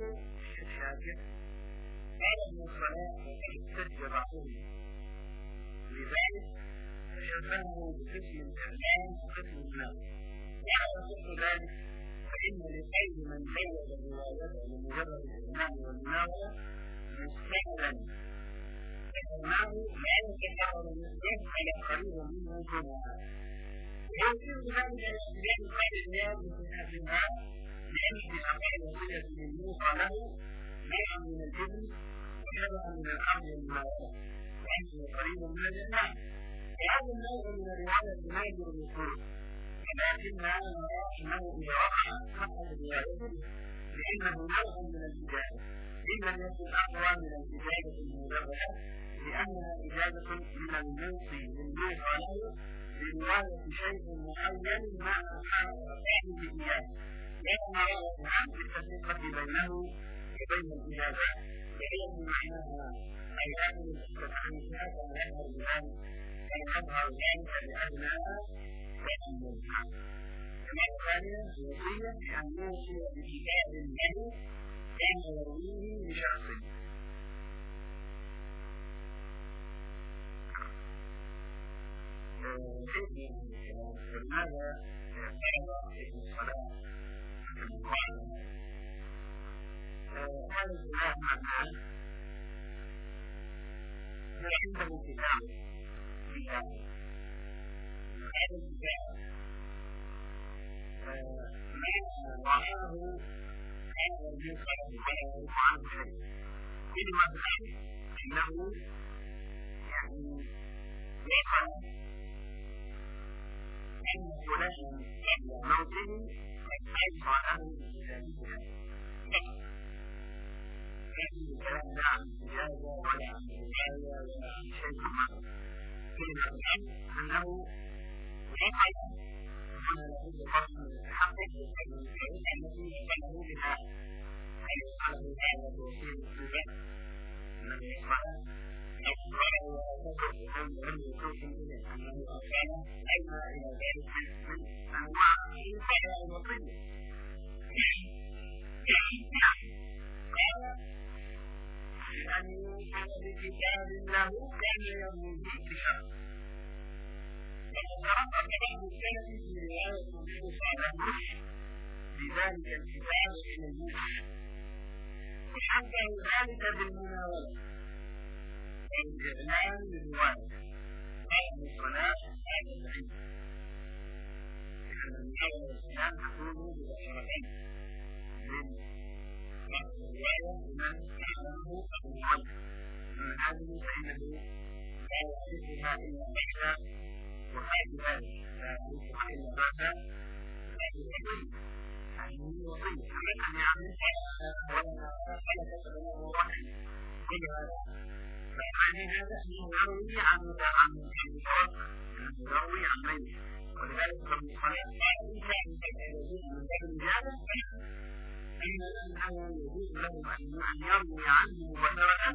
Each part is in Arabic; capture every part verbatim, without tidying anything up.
الشاكر قال ابن الصلاة وقد احتج بعضهم لذلك فشبهه بقسم الإعلام وقسم المال، وعلى صدق ذلك فإن لقيد من زود روايته لمجرد الإمام والمناولة مستقلا فإنه لا يتحرر المسلم على قريب منه جمعا، ويمكن ذلك الاحتجاج بقول الناس في حسنها لأن في أقل وصية للموصى له نوعا من الجبن وشبها من الأرض والمناولة وأنه قريب من الإمام، وهذا النوع من الرواية نادر الوصول، ولكن هذا نرى أنه إذا وقع حقق روايته لأنه نوع من الإجابة إن لم يكن أقوى من الإجابة المجردة، لأنها إجابة من الموصي للموصى له برواية شيء معين مع صاحبه إياه، لأن رأيها بالتفرقة بينه وبين الإجابات، وعلم معناها أي أهل التفريقات على الرجال فيظهر ذلك لأبنائها وأمها. المرة الثانية الوصية بأن يوصي بكتاب له كان يرويه لشخص. ولماذا فرض ابن الصلاة في المقارنة؟ هذا الكلام معناه هو عنده كتاب كتاب هذا الكتاب ما وعاه كان يوصل ولا يعرف عنه شيء، إنما بالعكس أنه يعني يقع أن فلان قبل موته قد أيضا له بكتابه فقط، لكن الكلام لا عن إجازة ولا عن رواية ولا عن شيء آخر، إنما بالعكس أنه يقع أن لابد فرق من التحقق بالكلمة التي يقبله بها أي يقبله هذا الوصية السوداء الذي يقبله يقبله ويقبله بقول لم يكن إليه أنه أصلا أيضا إلى ذلك من أنواع الفعل الوصية. قال لأن يوصل بكتاب له كان يرويه بشخص، وقد ترقب بعض السلف في رواية الموصى له بذلك الكتاب إلى الموصى، وحكى ذلك بالمناولة والإعلان بالرواية قال ابن الصلاة هذا العلم، لأن المناولة والإعلان تكون ببشرتين من الرواية لمن أعلمه أو المعلم، من هذه فإنه لا يعرفها إلا بشر وحال ذلك لا يعرفها إلا بشر لا يعرفها يعني وصية أن يعملها ولا خلقت له وحي كل هذا، فمعنى هذا أنه يروي عن عن المتوفى أنه يروي عن ميت، ولذلك ابن الصلاة قال إن كان يجوز من باب الإجابة أن أنه يجوز له أن يروي عنه مباشرة،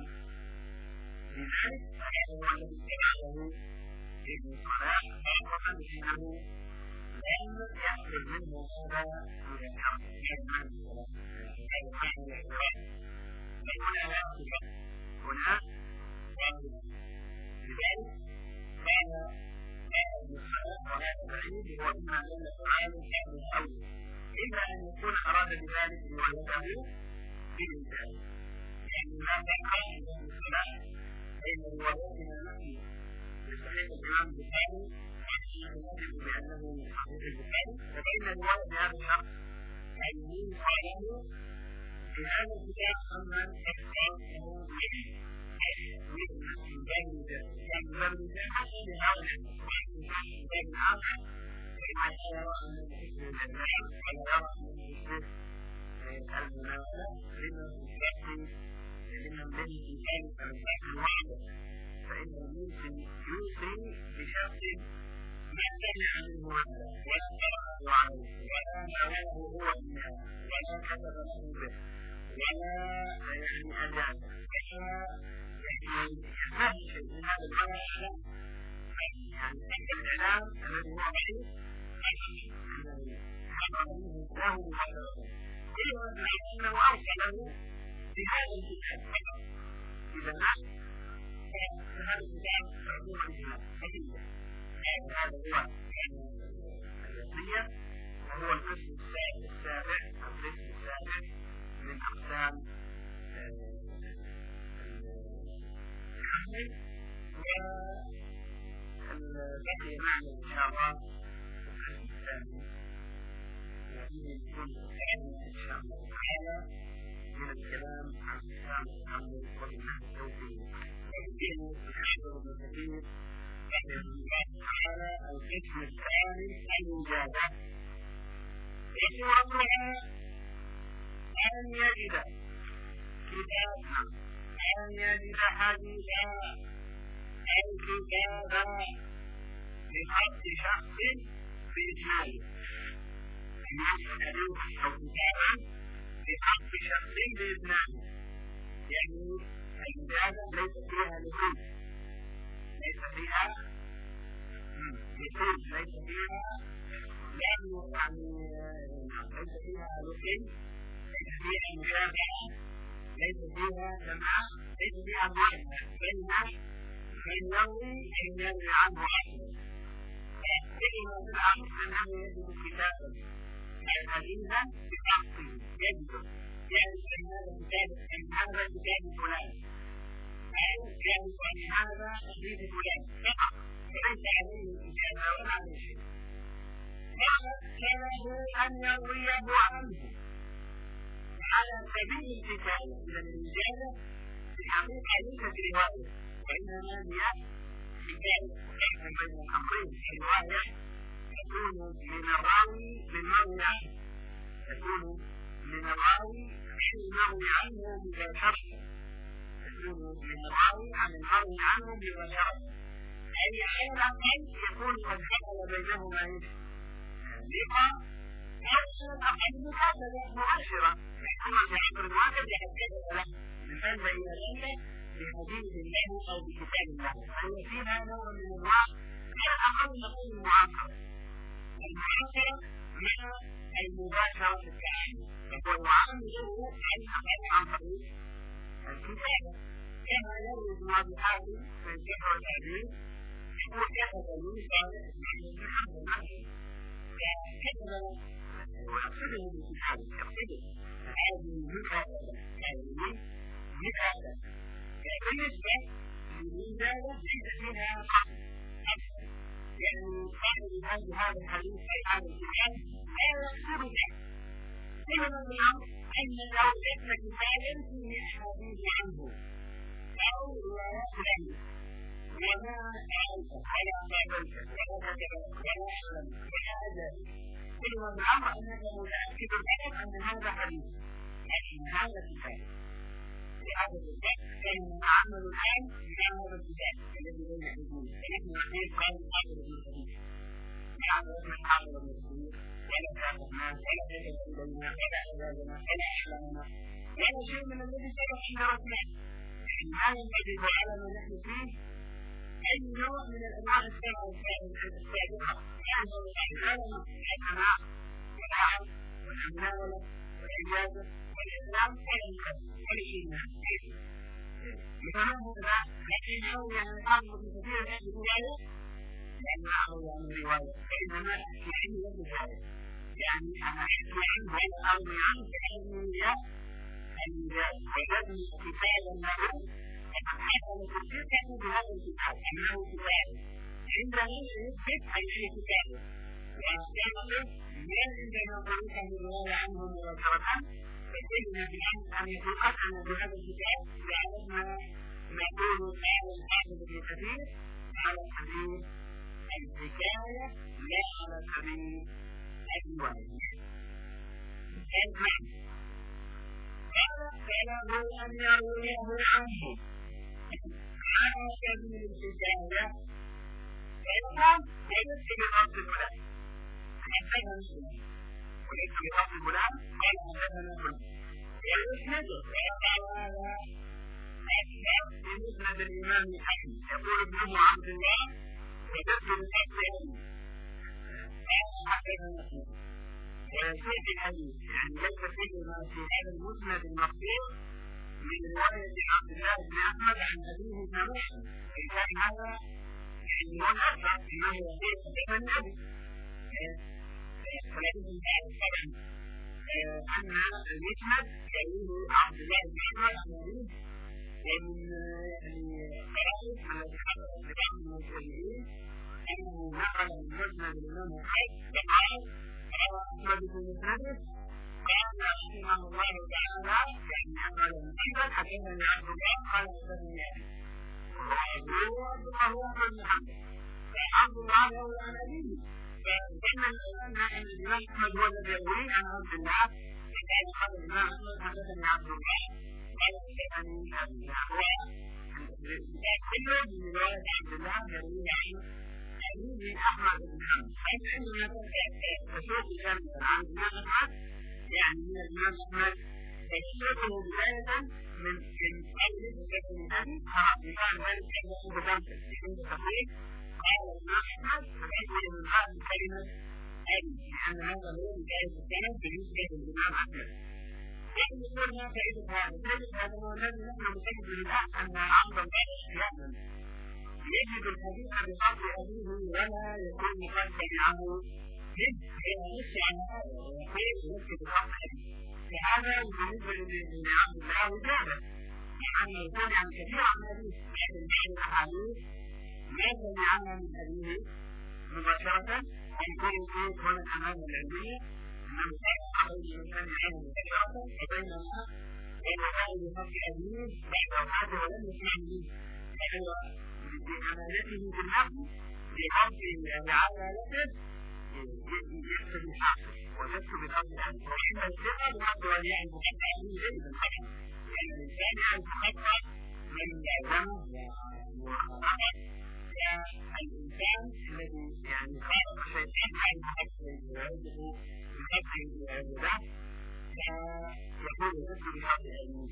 لذلك فهذا هو الذي اتبعه ابن الصلاة خاصة لأنه لم يحصل منه هذا من الحق من الصلاة هذا حال الاعتراف، فهنا واحدة هنا واحدة، لذلك كان ابن الصلاة وهذا بعيد هو إما أن يفعل الحال الأول، إما أن يكون أراد بذلك روايته بالإنسان، يعني ماذا قال ابن الصلاة بين روايتنا نحن لصحيح الإمام البخاري يجب بأنه من صحيح البخاري، وبين الرواية بهذا الشخص المين قاله في هذا الكتاب أمن أكثر له يجب يجب من ذلك كان ذلك حتى لهذا من ذلك آخر فإن يرى أن الحسن الجماعة ولا يرى أن الحسن المناولة لمن يستطيع لمن به في ذلك من ذلك الوحدة، فإن الموصي يوصي بشخص ما سمع منه ولا قرأه عليه ولا ناوله هو منها ولا كتب له به ولا يعني أداء ولا يعني يفهم شيء من هذا الأمر، يعني تلك الإعلام الذي هو بعيد أنه حضر منه له مباشرة، كل مع أنه أرسله بهذا الكتاب فقط. إذا فهذا الكتاب عموما الإسلام أدلة. هذا هو الوصية، وهو القسم السابع أو القسم السابع من أقسام الحمل. والبقي معنا إن شاء الله القسم الثاني، وفيه الجزء الثاني إن شاء الله تعالى من الكلام عن أقسام الحمل وبالله التوفيق. ويمكن الحافظ ابن كثير رحمه الله تعالى القسم الثاني الوجادة، وصورتها أن يجد كتابا أن يجد حديثا أو كتابا بخط شخص في إجماله، أن يجد حديثا أو كتابا بخط شخص بإجماله. يعني الوجادة ليس فيها لكل، ليس فيها لكل ليس فيها لأنه يعني ليس فيها لكل، ليس فيها مشابهة، ليس فيها جماعة، ليس فيها معرفة بينها من يروي أن يروي عنه أصلا. فإنما في الأمر أنه يجد كتابا حديثا بخطه يجده، يعرف أن هذا كتاب أن هذا كتاب فلان، أو يعرف أن هذا حديث فلان فقط، وليس عليه الإجابة ولا عليه شيء. فله أن يرويه عنه على سبيل الكتابة. إذا الإجابة في الحقيقة ليست رواية، وإنما هي كتابة. يحكم بين الأمرين. الرواية تكون من الراوي للمروي عنه، تكون من الراوي للمروي عنه مباشرة، تكون من الراوي عن المروي عنه مباشرة، أي على الأقل يكون قد حصل بينهما لقاء أو أقل مكاتبة مؤشرة، يحكم بعبر الواحد يحدث له من هذا إلى ذلك بحديث له أو بكتاب له. فيصير نوع من أنواع على الأقل نقول المعاصرة، المعاصرة مع المباشرة في التعامل، يكون معامله على الأقل عن طريق الكتابة. كما يروي ابن أبي حاتم في الجرح والتعديل يقول كتب لي صالح بن محمد المعرفي، كتب ويقصده بالكتاب، يقصده هذه المكاتبة، هذه مكاتبة. بالنسبة للوجادة ليس فيها أصل، يعني صاحب هذا الحديث أي هذا الكتاب لا يقصد ذلك، إنما الأمر أن لو كتب كتابا فيه أحاديث عنه أو روايات عنه وما أعرف ولا قابلت ولا كتب ولا أعلم ولا أدري، إنما الأمر أنك متأكد فقط أن هذا حديث، لكن هذا كتاب. لهذا الكتاب كان يتعامل الآن مع هذا الكتاب الذي بين حدود، فنحن نحن قال حافظ ابن كثير، نعم ابن حافظ ابن كثير، ولا كاتبنا ولا كتب إلينا ولا أولادنا ولا أحلامنا ولا شيء من الذي سبق أن درسناه. ما ينبغي على ما نحن فيه أي نوع من الأنواع السبعة السابقة، يعني العلم والسماع والعقل والمناولة والعبادة والإسلام والإنقاذ كل شيء من هذا. يفهم هذا، لكن يروي عن الحافظ ابن كثير يحدث ذلك لأنه أروي عن الرواية، فإنما أحكي عنه يد ذلك، يعني أنا أحكي عنه ولا أروي عنه كأنه أن وجدني كتابا له فقد حصل تصديقه بهذا الكتاب أنه كتاب عندما يثبت أي شيء كتابه، ويعتقد ما عندما طريقه الرواية عنه مباشرة، فإن بالأمر أن يتوقف أن بهذا الكتاب يعرفنا نقول قال الحافظ ابن كثير على سبيل الحكاية لا على سبيل الرواية. فله أن يرويه عنه على سبيل الحكاية، فيقول وليس بغض فلان، حدثنا مسلم، وليس بغض فلان قال حدثنا فلان، ويسنده ويقع هذا أكثر في مسند الإمام أحمد، يقول ابنه عبد الله وجد الحق قال حدثنا مسلم، ويسيء الحديث، يعني ليس كل ما في هذا المسند المقصود من رواية عبد الله بن أحمد عن أبيه تماما، كان هذا يعني منافع فيما يصير من النبي. فلكن هذا طبعا أن المسند يرويه عبد الله بن أحمد عن أبيه، ومن القرائن التي حصلت لبعض المسلمين أنه نقل المسند الإمام أحمد فقال روى أحمد بن مسند قال رحمه الله تعالى يعني نقل محمد حدثني عبد الله قال حدثني أبي، وهو وهو عبد محمد فعبد الله هو عن أبيه، فظن الإمام أن الإمام أحمد هو الذي يروي عن عبد الله، فقال قال الإمام أحمد حدثني عبد الله قال حدثني أبي، كل من رواية عبد الله يروي عن أبيه أحمد بن محمد. فعندما تشوف كلمة عن الإمام أحمد يعني من الإمام أحمد تشوفه بداية من من قوله حدثني أبي، مثال ذلك كلمة بخمسة عند التقريب قال الإمام أحمد فأجل من بعد كلمة أبي، لأن هذا هو بداية السند بالنسبة للإمام أحمد. لكن يقول ما فائدة هذا؟ فائدة هذا هو الذي نحن نجد بالبحث أن عبد الله أحيانا يجد الحديث بفضل أبيه ولا يكون قد سمعه منه، فينص عن هذا ويقول يمكن بفضل أبيه. فهذا بالنسبة لعبد الله وجوده، لأنه سمع كثير عن أبيه، لكن بعض الأحاديث ما سمعها من أبيه مباشرة، ويكون يقول هنا أمام العلمية أنه كان عليه الإنسان عنه مباشرة، وبينما وقال بفضل أبيه بعد وفاته ولم يسمع منه، فهو بأمانته في النقل بفضل وعدالته يكتب الحاصل ويكتب بفضل أبيه، وإن الثقة بفضل أن يعرف خطأ أبيه جيدا طبعا، يعني الإنسان يعرف خطأ من يعلمه وخطأ الإنسان الذي يعني خالق شيئا يعرف خطأ ويعرفه بخطأ ويعرفه فيقول يكتب بفضل أبيه.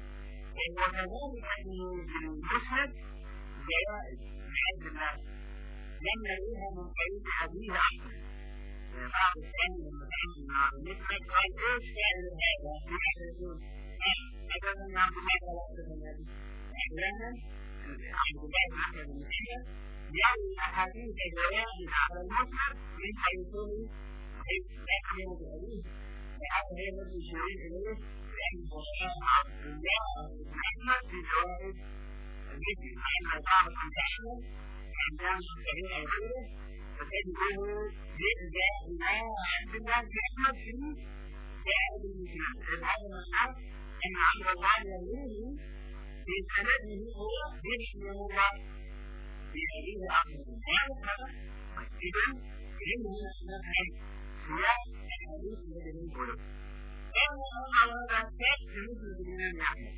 وكذلك أنه في المسند جوائز لعبد الله لم نريها من طريق أبيه أحمد. بعض الثاني لما تعمل مع المسند قال إيش فعل هذا؟ لماذا يقول أبدا عبد الله ولا أبدا أبي؟ أحيانا عبد الله بن أحمد بن محمد يروي أحاديث جوائز على المسند من حيثه حيث يكمل بأبيه، وهذا هو الذي يشير إليه لأنه عبد الله بن أحمد في جوائز مثل أن تعرف أن تعلم عن جامع صحيح أو غيره فتجده يرجع إلى عبد الله بن أحمد في جوائز المسلمين. هذا معناه أن عبد الله يروي في سنده هو بن الله في أبيه أحمد. هذا إذن علمه نفهم سياق الحديث الذي يقوله. قال هذا الشيء بالنسبة للإمام أحمد.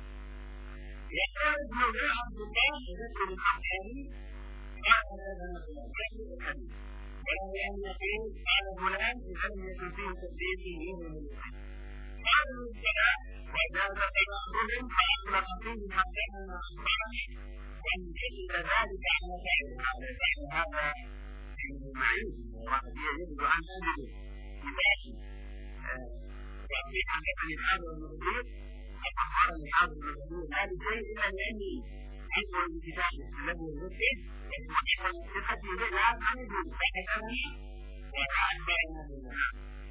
يقول موضوع عبد الله يذكر الحقاني قال هذا يذكر الحديث، وله أن يقول قال فلان إذا لم يكن فيه تسديد يوم من الحديث. قال السلام وزاد بعضهم فأطلق فيه حدثنا أخبرنا وأن يجد ذلك على فعل هذا فعل هذا معين وقد يجب أن نجده بذاته وفي حدثني هذا الموجود أخبرني هذا الموجود هذا الشيء إلا لأني أنظر بكتابه الذي يذكر وحفظ صفتي بها عن يجوز فكتبني وأخبرنا بالله.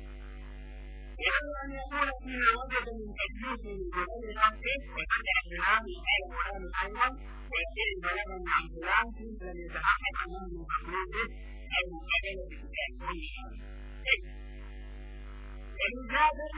ولو أن يقول فيما وجد من تكليفه بغير خمسه وتدع فلان قال فلان أيضا ويصير بلغا عن فلان كنت لم يتحقق أمام من تكليفه أو مقابلة بكتاب كل شيء. والإجابة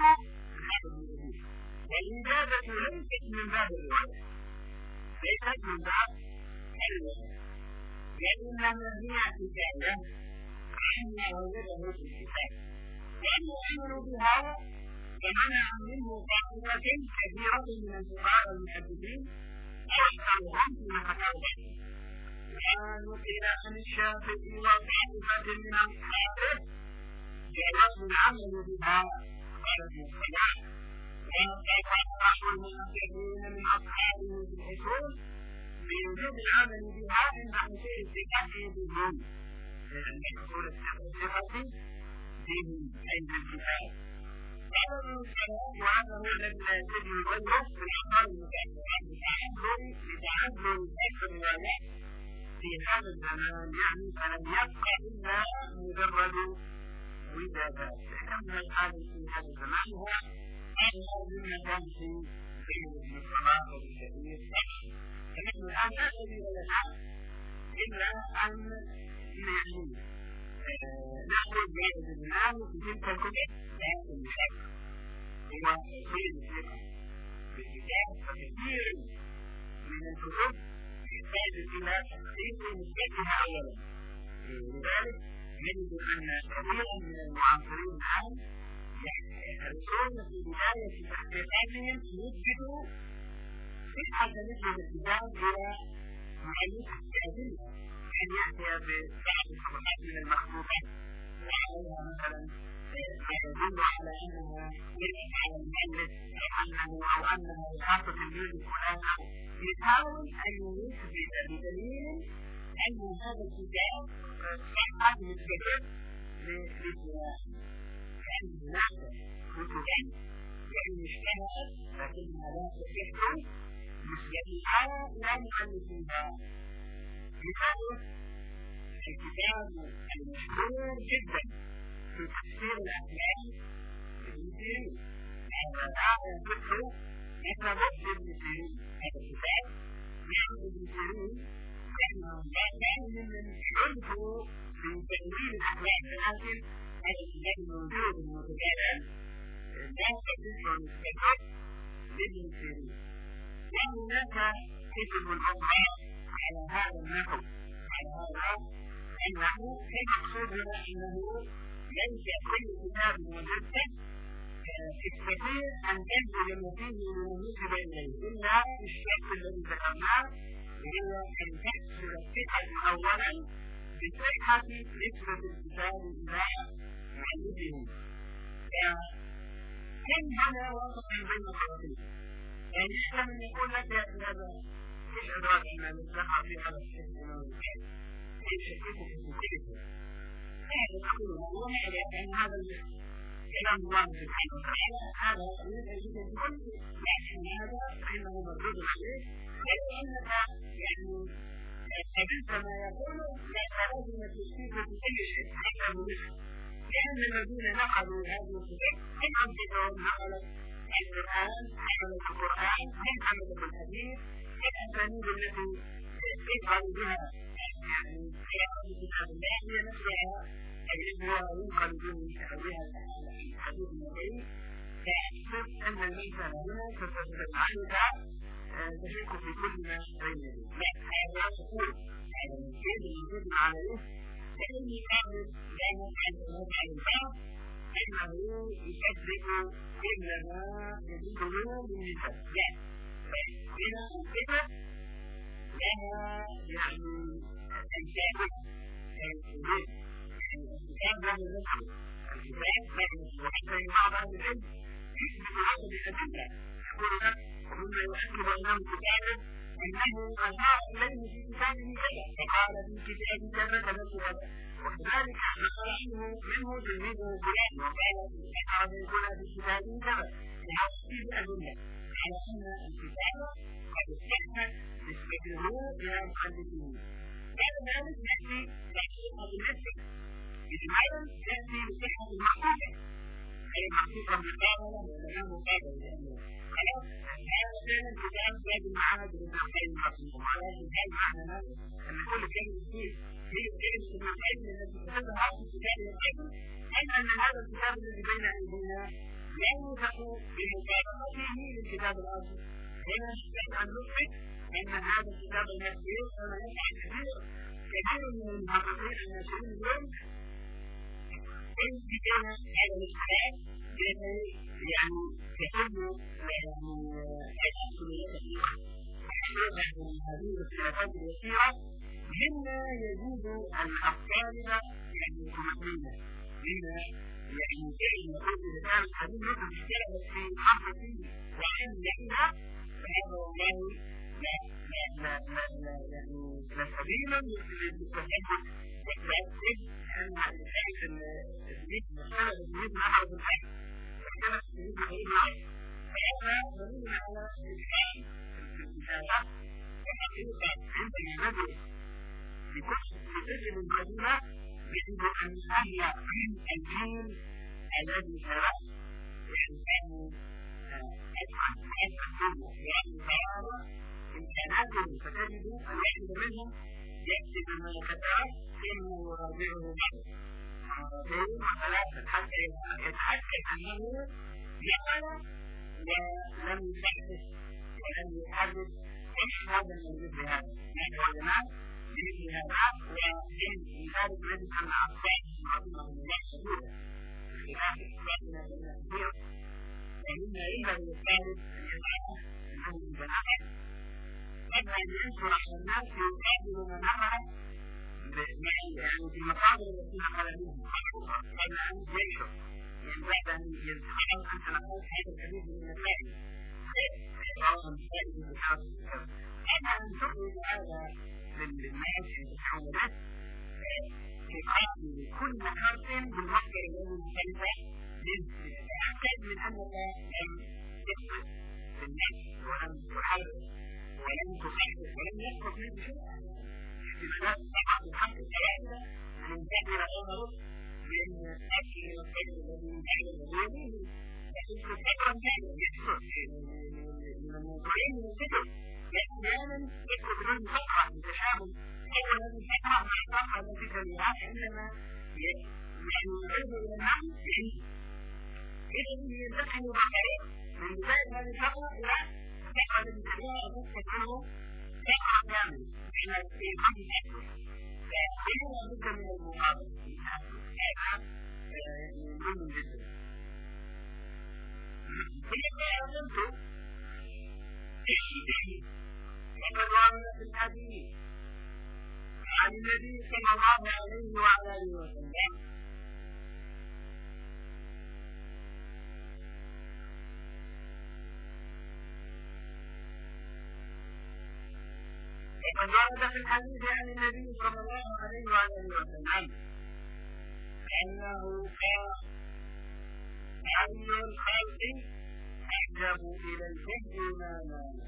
والإجابة ليست من باب الرواية، ليست من باب الرواية، لأنها هي حكاية عما وجده في الكتاب، وأن يؤمنوا بها فمنع منه طائفة كثيرة من الفقهاء المحدثين أو أكثرهم فيما حكوا عنه. ونقل عن الشافعي وطائفة من أصحابه جواز العمل بها قال ابن الصلاح، وقال المحدثين من أصحابه في الأصول بوجوب العمل بها عند حصول الثقة بهم، عند حصول الثقة فيهم علم الكتاب. قال ابن السلام وهذا هو الذي لا يجوز غيره في الأخبار المتأخرة لتعذر أكثر الروايات في هذا الزمان، يعني فلم يبقى إلا مجرد ودادات. كما الحال في هذا الزمان هو أغلى مما كان في بين ابن الصلاح والشهير فقط. فنحن الآن لا سبيل لنا إلا أن يعني نأخذ ما وجدناه في تلك الكتب لكن بشكل هو تفصيل الفقه بالكتاب. فكثير من الكتب يحتاج إلى تحقيق نسبتها أولا، لذلك نجد أن كثيرا من المعاصرين الآن يحرصون في بداية تحقيقاتهم يثبتوا صحة مثل الكتاب إلى مؤلف الأدلة، أن يأتي ببعض الصفحات من المخطوطات وعليها مثلا ما يدل على أنها ليست على المؤلف أو أنه أو أنها خاصة تلميذ فلان، يحاول أن يثبت بدليل أن هذا الكتاب صحة نسبته لفلان، لأن هناك كتبا وإن اشتهرت لكنها لا تصح نسبتها إلى مؤلفها. مثال الكتاب المشهور جدا في تفسير الأحلام ابن سيرين، هذا لا يصح مثل ابن سيرين. هذا الكتاب يعود ابن سيرين لأنه لا كان ممن عرفوا في تأويل الأحلام، لكن هذا الكتاب موجود متبادلا لا تصح نسبته لابن سيرين. وهناك كتب أخرى على هذا النحو، على هذا أنه المقصود هنا أنه ليس كل كتاب وجدته تستطيع أن تنزل فيه ونسب إليه إلا الشرط الذي ذكرناه، وهو أن تحصل الثقة أولا بصحة نسبة الكتاب إلى مؤلفه. كم هنا وسط بين الطرفين، يعني إحنا من يقول لك يا هذا إيش أدراك أن نلتقى في هذا الشيء ونوجد إيش يكون في كتبه، هذا يقول هو معنى أن هذا كلام الله سبحانه وتعالى هذا يجب أن يكون، لكن هذا فإنه مردود عليه، ولأنك يعني قبلت ما يقول لا تلازم تشكيك في أي شيء حتى بمثل، لأن الذين نقلوا هذه الكتب هم أنفسهم نقلوا القرآن، عملوا القرآن، هم عملوا بالحديث، الأسانيد التي يفعل بها يعني قراءة كتاب الله هي نفسها الذي هو ينقل به بها الحديث النبوي. فأحسب أن الإنسان هنا تتبع عنك تشك في كل ما بين يديه. لا، هذا تقول هذا المسجد الموجود عليه لأني أعرف دائما عن الوضع البعض أنه يصدق كل ما يجده من نسب. لا، هنا الكتب لها يعني الكتاب الكتاب الكتاب له نفسه، الكتاب له نفسه، وحتى بعض أهل العلم يثبت هذا بالأدلة، يقول لك ومما يؤكد أنه كتاب أنه أشار إليه في كتابه كذا، فقال في كتاب كذا كذا كذا، وكذلك نقل عنه منه تلميذه فلان وقال أشار هنا في كتابه كذا، وهذه الأدلة على أن الكتاب قد استحدث نسبته إلى مؤلفه. بعد ذلك نأتي لصحة النسب، إجمالا تأتي لصحة المحقوقة، أي المحقوقة مقابلة ولا مقابلة، لأنه خلاص هذا فعلا كتاب زاد المعاهد من الخير المحقوقة، وعلى هذا معنى هذا أن كل كلمة فيه هي كلمة من العلم التي تتبعها في كتاب العلم، أم أن هذا الكتاب الذي بين أيدينا لا يوثق بمطابقته للكتاب الآخر. هنا نستطيع أن نثبت أن هذا الكتاب المسير كما يفعل كثير كثير من المحققين الناشرين اليوم يثبتون هذا الكتاب بأنه يعني يكون يحصل لك فيها من هذه الخلافات اليسيرة مما يزيد الطالب يعني طمأنينة، مما يعني فعل نقول إذا كان الحديث مثل اشتغلت في حرفه وعن لحظة فهذا والله لا لا لا لا لا يعني لا سبيلا للتثبت يتأكد أن الإنسان الجديد مسألة الجديد معه بالحق وكما الجديد غريب عليه فهذا دليل على الإسلام في الكتابة وحقيقة عندما ندرس لتجد الجريمة يجب أن نحيا الجيل الذي سرق الإنسان أدخل أدخل جزء يعني سيارة إمكاناته فتجد الواحد منهم يكتب ما كتب ثم يراجعه بعد مرتين وثلاثة حتى يتأكد أنه نقل ولم يحدث ولم يحدث ايش هذا الموجود بهذا نحن علماء بمثل هذا ومن ذلك نجد أن أصبح رحمه الله سبيلا بخلاف إخواننا بين كثير ومما ينبغي للطالب أن يفعله أنه الجماعة قبل أن ينشر على الناس يقابل من نقل يعني في المصادر التي نقل منهم قبل أن ينشر يعني بعد أن يتحقق أنت نقلت هذا الحديث من المسائل بعض المسائل من الحرب قبل أن تخرج هذا للناس يتحول به في قبل كل حرف بالمصدر الذي مختلفة لتتأكد من أنك لم تخطئ في النفس ولم تحرك ولم تخطئ ولم يسقط منك شيئا احتمالات فقط الحق الثلاثة من تأثير أمره من أكل الخير الذي يجعل الوزير يحس فكرا كاملا يحس من الموضوعين من الفكر أحيانا يكتب من فقرة من تشابه أول هذه الفقرة مع الفقرة التي تليها عندما يعني يرجع إلى النعم يعني إذا ينتقل بطريق من بداية هذه الفقرة إلى الفقرة التي تليها أبوك عنه فقرة كاملة في خمس أشهر فإذا لابد من المقابل في هذا مهم جدا بالنسبة أعلمت لقد رأينا في الحديث عن النبي صلى الله عليه وعلى آله وسلم لقد ورد في الحديث عن النبي صلى الله عليه وعلى آله وسلم أنه قال أي الخلق أحجب إلى الحج ما نام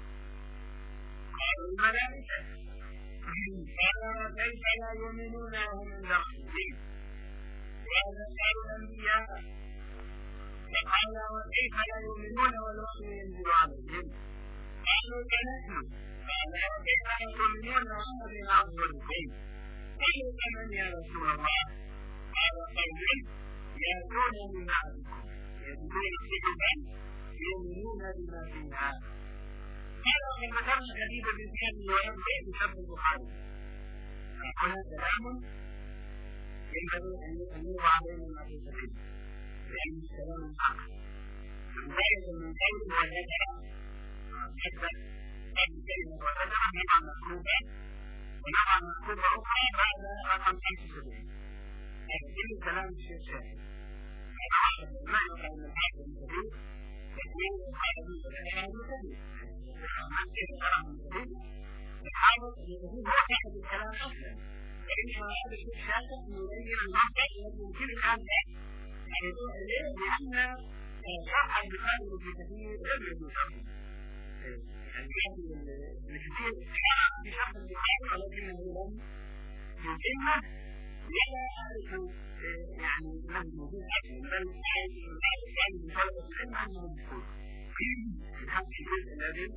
قالوا الملائكة قال كيف لا يؤمنون وهم عند ربهم وهذا قال الأنبياء فقال وكيف لا يؤمنون والوحي ينزل عليهم قالوا كنحن قال وكيف لا يؤمنون وهم بين أظهرهم قالوا كمن يا رسول الله قال قوم يأتون من بعدكم يجدون كتبا يؤمنون بما فيها قال وقد ذكرنا حديث ابن زياد وينبغي بشرط البخاري هنا كلام ينبغي ان يوضع بين المعتزلين لانه كلام حق ذلك من قول وذكر حتى قد كلمه وذكر نوعا مخلوقا ونوعا مخلوقا اخرى بعد رقم خمسه وسبعين هذا كل كلام الشيخ شاهد هذا واحد ما يقع من الحاكم الكبير يقول هذا من الكلام الكبير يحاول أن يكون هو صاحب الكلام أصلا فإنما هذا الشيء شاكك يبين المنطق الذي يمكن أن يكون إليه لأن شرح البخاري في كثير غير المشاهد يعني لكثير استحارة في شرح البخاري ولكنه لم يتمه ولا أعرف يعني له موجود أصلا بل أعرف أن بطلبة العلم أنه مفهوم في هذا الجزء الذي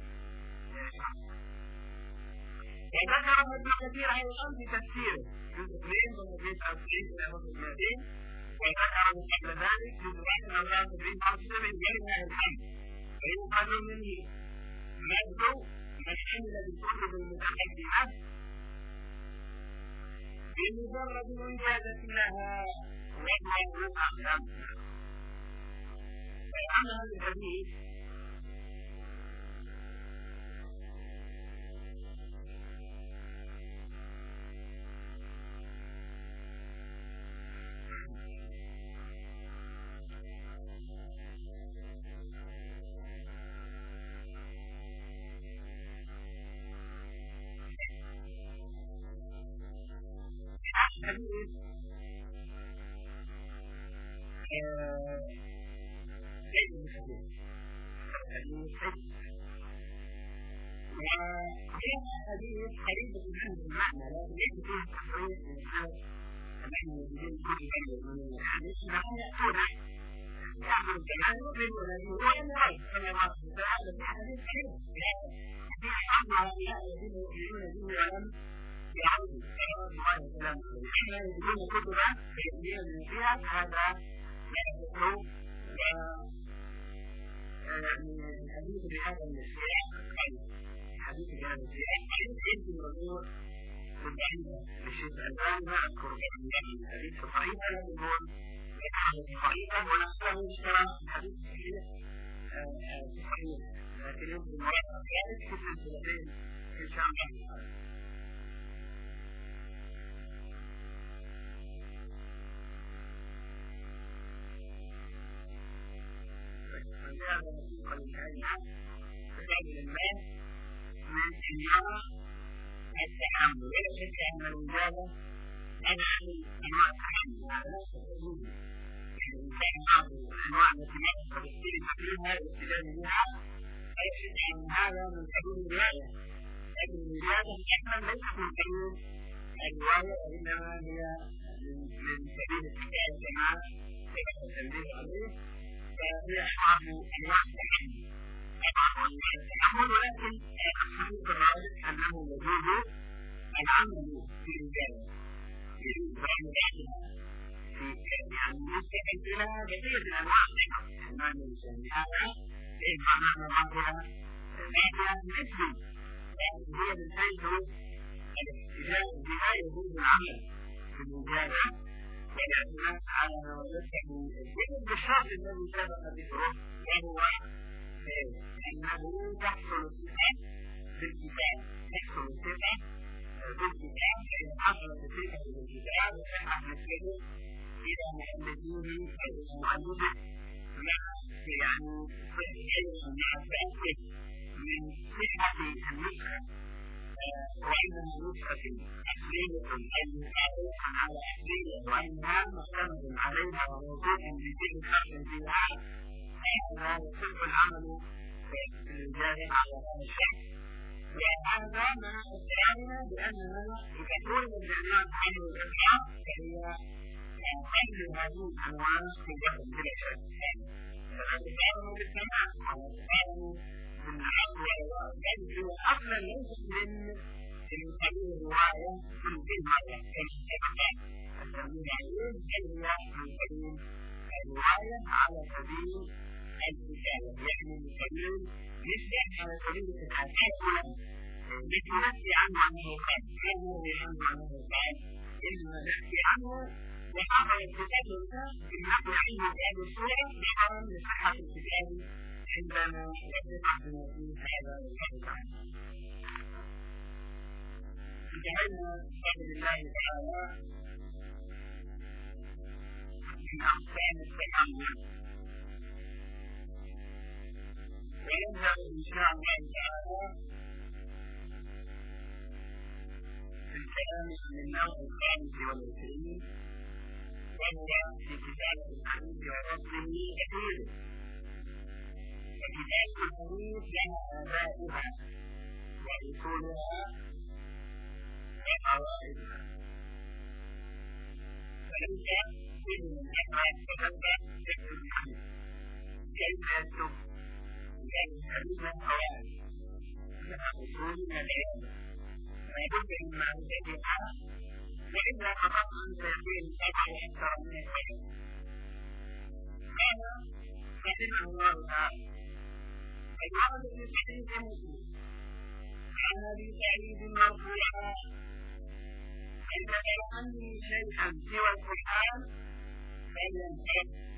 وذكر ابن كثير أيضا في تفسيره جزء اثنين ومئتين وتسعة وتسعين إلى مئتين وذكره قبل ذلك جزء واحد من أربعة وسبعين خمسة من ولله الحمد ويؤخذ منه مد ما شمل بالكتب المتقدمة بمجرد إجازة لها وضعه أقدام فأما هذا الحديث ليس بحديث الحديث حديث وفيها حديث قريبة منه المعنى لكن ليس فيه تصريح للحدث الذي يجب كل من الحديث معنى توضح يعبر الجمال يؤمن والذي يؤمن غير كما الله تعالى في حديث حديث في حظ هؤلاء الذين يؤمنون به ولم يعودوا صلوات الله وسلامه عليه حين يجدون كتبا فيؤمنون فيها هذا لا يدخل من الحديث بهذا السياق القلب الحديث بهذا السياق قلب يمكن الرجوع بالدعوة للشيخ الألباني ما أذكر بأن الحديث صحيح لكن هو يتحدث صحيحا ونحن نشترى الحديث صحيح صحيح لكن يمكن المراجعة ذلك في سلسلتين إن شاء الله. هذا قد كان تجعل الناس من سيارة التحمل ولا شك أن الوجادة أنا أعمل أنواع التحمل على نفس الحدود يعني الإنسان عنده أنواع التي يقصد يختلف فيها والاستدلال بها لا شك أن هذا من حدود الرواية لكن الوجادة التحمل ليست من حدود الرواية وإنما هي من سبيل الحكاية كما سبق التنبيه عليه فهي أصحاب أنواع التحمل أصحاب أنواع التحمل ولكن الحديث الراجح أنه يجوز العمل في الرجالة يجوز العمل بعدها في يعني يستحق لها بقية الأنواع التحمل ما ننسى هذا إيه معنى بعضها بعضها نسبي هي من حيث الاحتجاج بها يجوز العمل في الرجالة ويعتمد على ما وجدته الذكر بالشرط الذي سبق ذكره وهو أنه تحصل الثقة بالكتاب تحصل الثقة بالكتاب فإذا حصلت الثقة بالكتاب وصحت نسبته إلى مؤلفيه أو مؤلفه مع يعني مع التأكد من صحة النسخة وإنها نسخة أصلية أي مطابقة على أصلية وإنها مستند عليها وموجود بكل حرف فيها هذا يصح العمل في الجاري على هذا الشخص وهذا مع اقتراننا بأنها إذا كانت الجميع عمل الإسلام فهي خير هذه الأنواع في جهة بلا شك فلا تقارنوا بالسماء ولا تقارنوا بالعقل بل هو أصلا ليست من من سبيل الرواية من كل مرة كالشيطان التنبيه عليه بل هو من سبيل الرواية على سبيل الكتابة يعني من سبيل نسبة على سبيل التحكم لتنفي عنه أنه قد لا نروي عنه أنه قد إنما نحكي عنه وحصل الكتابة بالنقل عنه بهذه الصورة نظرا لصحة الكتاب عندما يصدق بما فيه هذا الحديث عنه. انتهينا بفضل الله تعالى من أقسام التحمل ويبدأ إن شاء الله تعالى في الكلام عن النوع الخامس والعشرين وهو في كتابة الحديث وفصله كثير وكتابة الحديث لها آبائها وأصولها وقواعدها فليس كل من يقرأ يتبع يكتب الحديث كيف يكتب يعني الحديث قواعد لها أصول مبادئ لابد من معرفتها وإلا فقط سيكون سبع أكثر من الحديث قال رحمه الله تعالى الورد في صحيح مسلم عن أبي سعيد مرفوعا إن ذكر عني شيئا سوى القرآن فلينتهي